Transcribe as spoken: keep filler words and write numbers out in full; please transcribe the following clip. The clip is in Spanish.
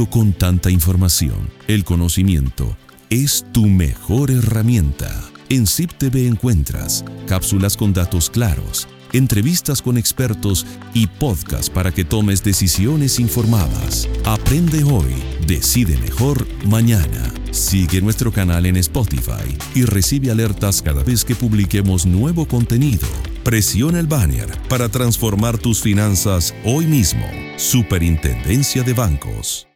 mundo con tanta información, el conocimiento es tu mejor herramienta. En S I P T V encuentras cápsulas con datos claros, entrevistas con expertos y podcast para que tomes decisiones informadas. Aprende hoy, decide mejor mañana. Sigue nuestro canal en Spotify y recibe alertas cada vez que publiquemos nuevo contenido. Presiona el banner para transformar tus finanzas hoy mismo. Superintendencia de Bancos.